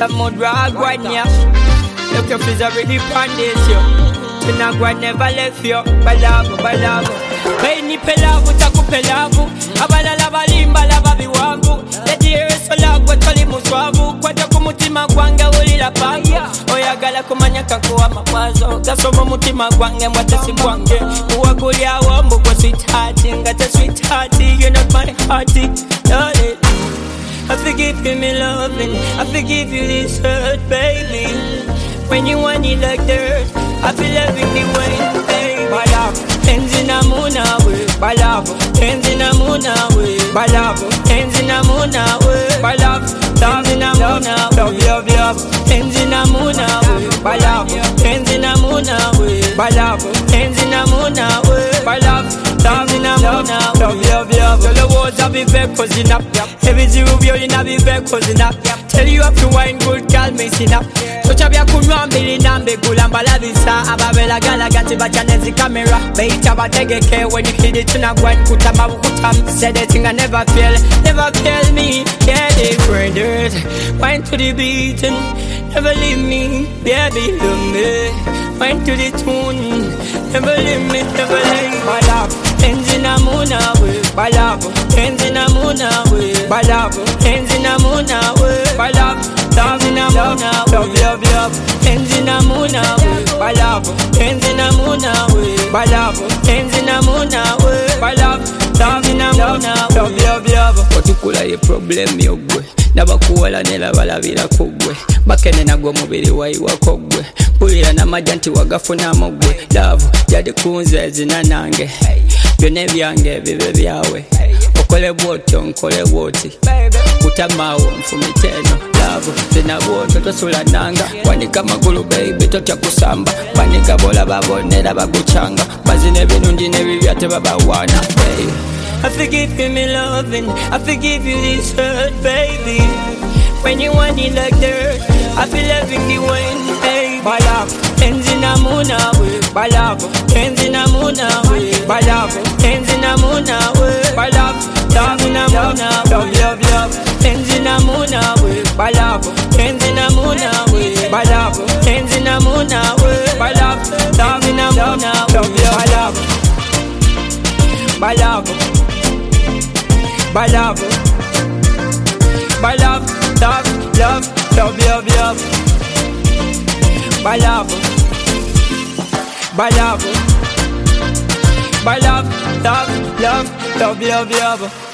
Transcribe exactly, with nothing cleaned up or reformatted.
some mud rag one ya. Look your face already pandis yo. Tuna gwa never left yo. Balabu, balabu. Baini pelavu, taku pelavu. Abalala balimba lava biwavu. Leti ereso lagwa toli muswavu. Kwa jaku mutima gwange uli la paya. Oya gala kumanya kakuwa mawazo. Gasomo mutima gwange mwate si gwange. Uwa gulia wambu kwa sweethearty. Ngate sweethearty, you're not my hearty. Darling, I forgive you me loving. I forgive you this hurt, baby. When you want it like dirt, I feel everything when, baby. Balavu, enzi na muna we. Balavu, enzi na muna we. Balavu, enzi na muna we. Balavu, enzi na muna we. Love, love, love, enzi na muna we. Balavu, enzi na muna we. Balavu, enzi na muna we. Balavu, enzi na muna we. Love, love, love. Tell the words I be back cousin up. Every zero view you na be back cousin up. Tell you have to wine good girl missing up. So chabia kunwa mbili nambe gulamba la visa. Ababela gala gati bachanezi camera. Beita bategeke when you hit it tuna gwan kutama wukutam. Said the thing I never fail, never fail me. Yeah, they brothers, wine to the beat and never leave me. Baby, love me. Wine to the tune, never leave me, never leave me. Balavu, enzi na muna we. Balavu, enzi na muna we. Balavu, enzi na muna we. Balavu, enzi na muna we. Love, love, love, enzi na muna we. Balavu, enzi na muna we. Balavu, enzi na muna we. Balavu, enzi na muna we. Love, love, love. Otukula ye problem yogwe. Nabakuwala nelabalabira kugwe. Bakene nagwo mubiri wayiwa kogwe. Pulira na majanti wagafuna mugwe. Love, jadi kunze zina nange. Byone byange bibe byawe. Okole bwotyo nkole bwoti. Kutamawo mfumiteno. Love, zina bwoto tosula nanga. Wanika magulu baby totya kusamba. Banika bola babonera baguchanga. Bazine binungi nebibyate babawana baby. I forgive you me loving, I forgive you this hurt, baby. When you want it like dirt, I feel everything when, baby. Balavu, enzi na muna we. Balavu, enzi na muna we. Balavu, enzi na muna we. Balavu, enzi na muna we. Love, love, love, enzi na muna we. Balavu, enzi na muna we. Balavu, enzi na muna we. Balavu, enzi na muna we. Love, love, Balavu, Balavu, Balavu, love, love, love, love, love. Balavu, Balavu, Balavu, love, love, love, love, love.